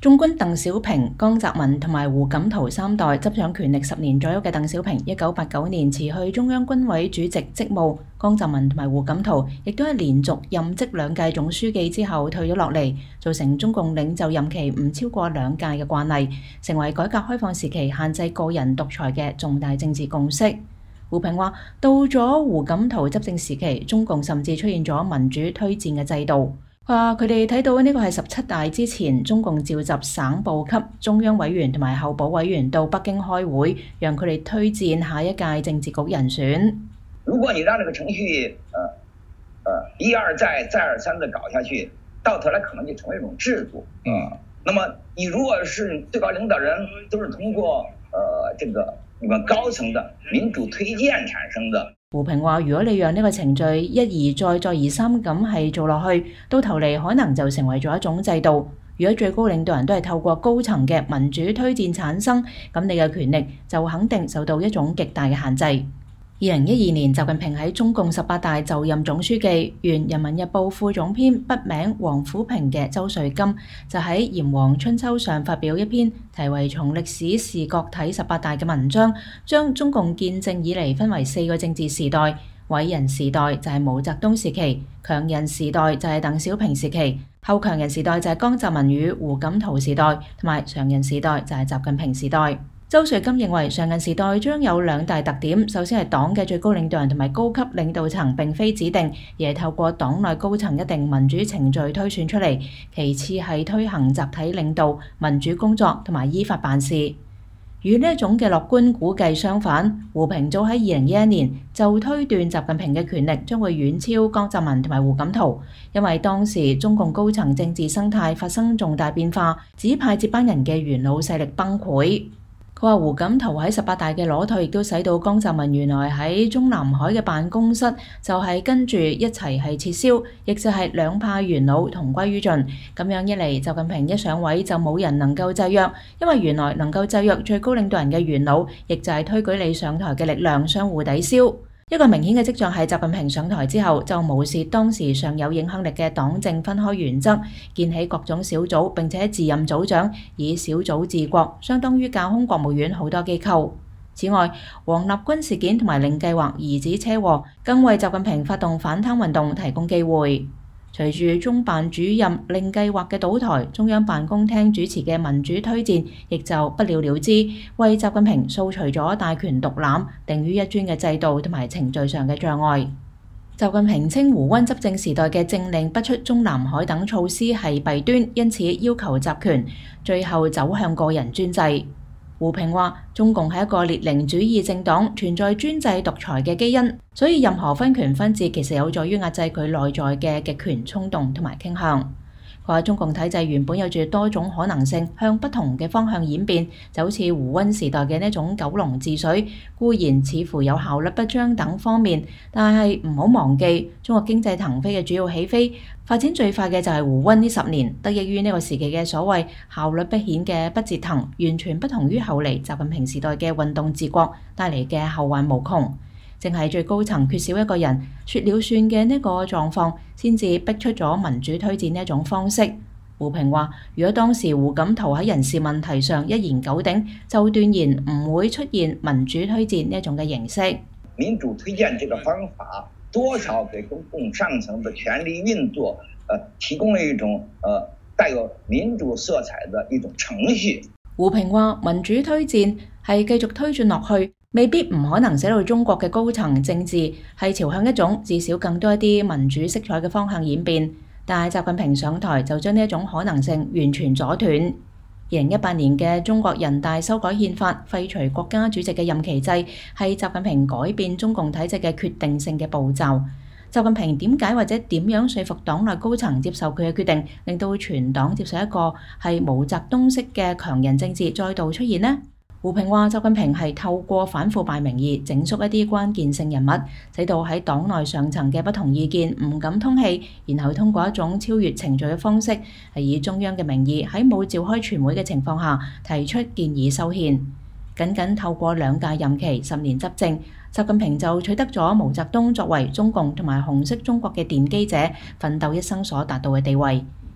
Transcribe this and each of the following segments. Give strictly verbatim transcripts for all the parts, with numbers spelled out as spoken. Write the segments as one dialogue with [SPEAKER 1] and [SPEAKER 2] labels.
[SPEAKER 1] 中軍鄧小平、江澤民同埋胡錦濤三代執掌權力十年左右嘅鄧小平，一九八九年辭去中央軍委主席職務；江澤民同埋胡錦濤亦都係連續任職兩屆總書記之後退咗落嚟，造成中共領袖任期唔超過兩屆嘅慣例，成為改革開放時期限制個人獨裁嘅重大政治共識。胡平話：到咗胡錦濤執政時期，中共甚至出現咗民主推薦嘅制度。話佢哋睇到呢個係十七大之前，中共召集省部級中央委員同埋候補委員到北京開會，讓佢哋推薦下一屆政治局人選。
[SPEAKER 2] 如果你讓這個程序，呃呃一而再再而三的搞下去，到頭來可能就成為一種制度。嗯，那麼你如果是最高領導人都是通過，呃這個你們高層的民主推薦產生的。
[SPEAKER 1] 胡平話：如果你讓呢個程序一而再、再而三咁係做落去，到頭嚟可能就成為咗一種制度。如果最高領導人都係透過高層嘅民主推薦產生，咁你嘅權力就肯定受到一種極大嘅限制。二零一二年，習近平喺中共十八大就任總書記，原《人民日報》副總編筆名黃虎平嘅周瑞金就喺《炎黃春秋》上發表一篇題為《從歷史視角睇十八大》嘅文章，將中共建政以嚟分為四個政治時代。偉人時代就係毛澤東時期，強人時代就係鄧小平時期，後強人時代就係江澤民與胡錦濤時代，同埋常人時代就係習近平時代。周瑞金認為常人時代將有兩大特點，首先係黨嘅最高領導人同埋高級領導層並非指定，而係透過黨內高層一定民主程序推選出嚟；其次係推行集體領導、民主工作同埋依法辦事。與呢一種嘅樂觀估計相反，胡平早喺二零一一年就推斷習近平嘅權力將會遠超江澤民同埋胡錦濤，因為當時中共高層政治生態發生重大變化，指派接班人嘅元老勢力崩潰。佢話胡錦濤喺十八大嘅攞退，亦都使到江澤民原來喺中南海嘅辦公室就係跟住一齊係撤銷，亦就係兩派元老同歸於盡。咁樣一嚟，習近平一上位就冇人能夠制約，因為原來能夠制約最高領導人嘅元老，亦就係推舉你上台嘅力量相互抵消。一個明顯嘅跡象係習近平上台之後就無視當時尚有影響力嘅黨政分開原則，建起各種小組，並且自任組長，以小組治國，相當於架空國務院好多機構。此外，王立軍事件同埋令計劃兒子車禍，更為習近平發動反貪運動提供機會。隨住中辦主任令計劃嘅倒台，中央辦公廳主持嘅民主推薦亦就不了了之，為習近平掃除咗大權獨攬、定於一尊嘅制度同埋程序上嘅障礙。習近平稱胡溫執政時代嘅政令不出中南海等措施係弊端，因此要求集權，最後走向個人專制。胡平話：中共係一個列寧主義政黨，存在專制獨裁嘅基因，所以任何分權分治其實有助於壓制佢內在嘅極權衝動同埋傾向。佢話中共體制原本有住多種可能性，向不同嘅方向演變，就好似胡溫時代嘅呢種九龍治水，固然似乎有效率不彰等方面，但係唔好忘記中國經濟騰飛嘅主要起飛發展最快嘅就係胡溫呢十年，得益於呢個時期嘅所謂效率不顯嘅不折騰，完全不同於後嚟習近平時代嘅運動治國帶嚟嘅後患無窮。正係最高層缺少一個人說了算嘅呢個狀況，先至逼出咗民主推薦呢一種方式。胡平話：如果當時胡錦濤喺人事問題上一言九鼎，就斷言唔會出現民主推薦呢一種嘅形式。
[SPEAKER 2] 民主推薦這個方法，多少給中共上層的權力運作，呃，提供了一種呃帶有民主色彩的一種程序。
[SPEAKER 1] 胡平話：民主推薦係繼續推進落去，未必唔可能使到中國嘅高層政治係朝向一種至少更多一啲民主色彩嘅方向演變，但係習近平上台就將呢一種可能性完全阻斷。二零一八年嘅中國人大修改憲法，廢除國家主席嘅任期制，係習近平改變中共體制嘅決定性嘅步驟。習近平點解或者點樣說服黨內高層接受佢嘅決定，令到全黨接受一個係毛澤東式嘅強人政治再度出現呢？胡平話：習近平係透過反腐敗名義整肅一啲關鍵性人物，使到喺黨內上層嘅不同意見唔敢通氣，然後通過一種超越程序嘅方式，係以中央嘅名義喺冇召開全會嘅情況下提出建議修憲。僅僅透過兩屆任期十年執政，習近平就取得咗毛澤東作為中共同埋紅色中國嘅奠基者奮鬥一生所達到嘅地位。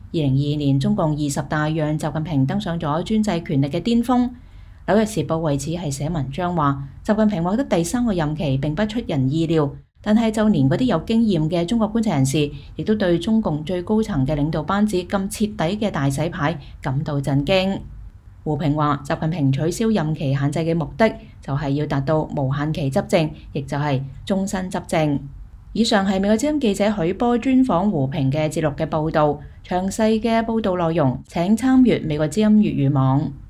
[SPEAKER 1] 二零二二年中共二十大讓習近平登上咗專制權力嘅巔峰。紐約時報為此係寫文章話，習近平獲得第三個任期並不出人意料，但係就連嗰啲有經驗嘅中國觀察人士，亦都對中共最高層嘅領導班子咁徹底嘅大洗牌感到震驚。胡平話，習近平取消任期限制嘅目的就係要達到無限期執政，亦就係終身執政。以上係美國之音記者許波專訪胡平嘅節錄嘅報導，詳細嘅報導內容請參閱美國之音粵語網。